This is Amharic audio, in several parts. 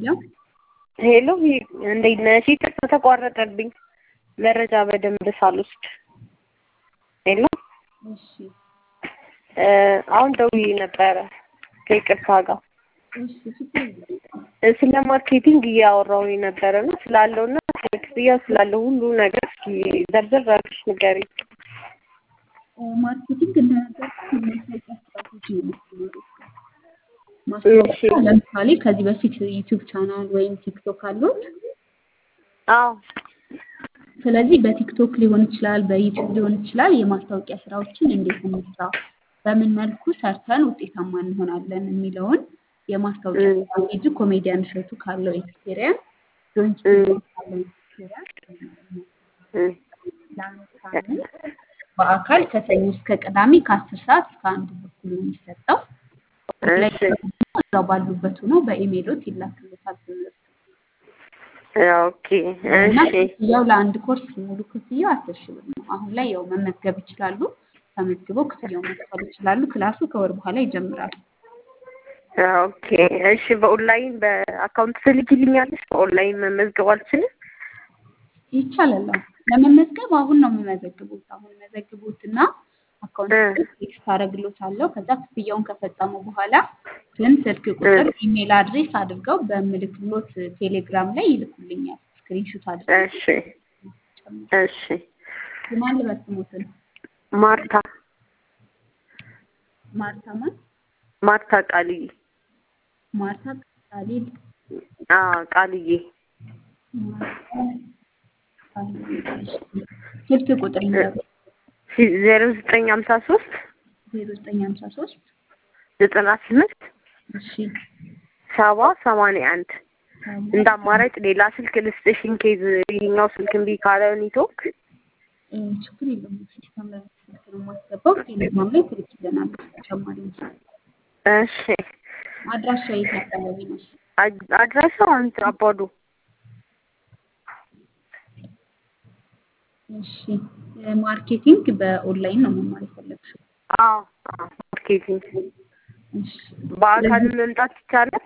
ያው ሄሎ እንዴት ነሽ? ተቋረጠብኝ መረጃ በደንብ ሳልወስድ። ሄሎ እሺ አሁን ደውዬ ነበረ ከይቅርታ ጋር ስለ ማርኬቲንግ እያወራሁኝ ነበረና ስላለውና ስለክፍያው ስላለው ሁሉ ነገር እስኪ ዘርዘር አድርገሽ ንገሪኝ። ማርኬቲንግ እንደነገርኩሽ ማስታወቂያ ለምሳሌ ከዚህ በፊት ዩቲዩብ ቻናል ወይም ቲክቶክ አሉት? አዎ። ስለዚህ በቲክቶክ ሊሆን ይችላል፣ በዩቲዩብ ሊሆን ይችላል። የማስታወቂያ ስራዎችን እንዴት እንስራ፣ በምን መልኩ ሰርተን ውጤታማ እንሆናለን የሚለውን የማስታወቂያ ስትራቴጂ ኮሜዲያን እሸቱ ካለው ኤክስፒሪየንስ ጆይንት ካለው ኤክስፒሪየንስ በአካል ከሰኞ እስከ ቅዳሜ ከ10 ሰዓት እስከ 1 ተኩል ነው የሚሰጠው። እዛው ባሉበት ሆኖ በኢሜይሎት ይላክልዎታል ትምህርቱ። ኦኬ እሺ። ያው ለአንድ ኮርስ ሙሉ ክፍያው 10 ሺህ ብር ነው። አሁን ላይ ያው መመዝገብ ይችላሉ። ተመዝግበው ክፍያውን መክፈል ይችላሉ። ክላሱ ከወር በኋላ ይጀምራል። ኦኬ እሺ። በኦንላይን በአካውንት ትልኪልኛለሽ? በኦንላይን መመዝገብ አልችልም? ይቻላል። ለመመዝገብ አሁን ነው የምመዘግቡት። አሁን መዘግቡትና አካውንት ቴክስት አደርግልዎታለሁ። ከዛ ክፍያውን ከፈጸሙ በኋላ ግን ስልክ ቁጥር፣ ኢሜል አድሬስ አድርገው በምልክሎት ቴሌግራም ላይ ይልኩልኛል። ስክሪንሾት አድርገው። እሺ እሺ። ማን ልበስሙትን? ማርታ ማን? ማርታ ቃልዬ። ማርታ ቃሊል? ቃልዬ። ስልክ ቁጥር ይንገሩ። 0953 0953 98 እሺ 7081 እንደ አማራጭ ሌላ ስልክ ልስጥሽን ኬዝ ይሄኛው ስልክ እምቢ ካለ ኔትወርክ ችግር የለውም። ሲስተም ላይ ስልክ ነው የማስገባው። ቴሌግራም ላይ ትልክልናለች ተጨማሪ። እሺ። አድራሻ የት አካባቢ ነው? አድራሻው አባዶ። እሺ። ማርኬቲንግ በኦንላይን ነው መማር የፈለግሽው? አዎ ማርኬቲንግ። እሺ። በአካል መምጣት ይቻላል?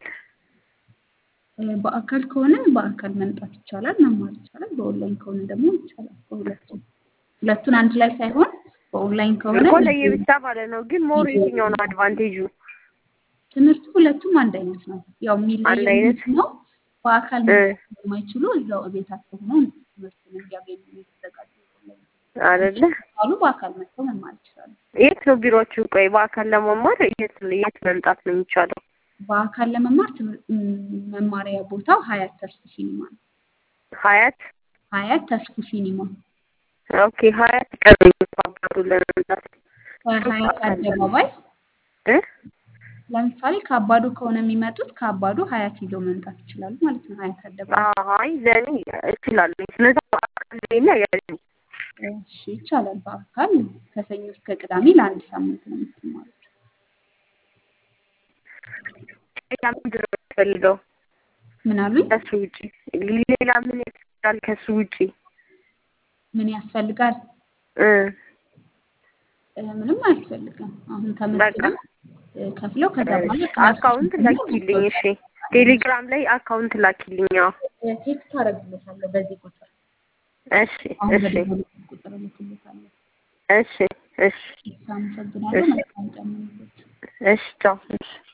በአካል ከሆነ በአካል መምጣት ይቻላል፣ መማር ይቻላል። በኦንላይን ከሆነ ደግሞ ይቻላል። ሁለቱን አንድ ላይ ሳይሆን በኦንላይን ከሆነ እኮ ለየብቻ ማለት ነው። ግን ሞር የትኛው ነው አድቫንቴጁ? ትምህርቱ ሁለቱም አንድ አይነት ነው። ያው የሚለየው ነው በአካል የማይችሉ እዛው ቤታቸው ሆነው ትምህርቱን እንዲያገኙ የተዘጋጀ አይደለ? አሉ በአካል መጥተው መማር ይችላሉ። የት ነው ቢሮአችሁ? ቆይ በአካል ለመማር የት መምጣት ነው የሚቻለው? በአካል ለመማር መማሪያ ቦታው ሀያት ተስፉ ሲኒማ ነው። ሀያት ተስፉ ሲኒማ። ኦኬ። ሀያት ቀርብ ባባሩ ለመምጣት ከሀያት አደባባይ ለምሳሌ ከአባዶ ከሆነ የሚመጡት ከአባዶ ሀያት ይዘው መምጣት ይችላሉ ማለት ነው። ሀያት አደባባይ። አይ ለኔ እችላለሁ። ስለዚህ በአካል ለኔ ያለኝ እሺ ይቻላል። በአካል ከሰኞ እስከ ቅዳሜ ለአንድ ሳምንት ነው የምትማሩት። ሌላ ምንድን ነው የምትፈልገው? ምን አሉኝ? ከሱ ውጪ ሌላ ምን ያስፈልጋል? ከሱ ውጪ ምን ያስፈልጋል? ምንም አያስፈልግም። አሁን ተመዝግበው ከፍለው ከዛ በኋላ አካውንት ላኪልኝ። እሺ ቴሌግራም ላይ አካውንት ላኪልኝ። ቴክስት አደርግልሻለሁ በዚህ ቁጥር። እሺ እሺ ቁጥር ልክልሻለሁ። እሺ እሺ። አመሰግናለሁ። መልካም ቀን። እሺ ቻው። እሺ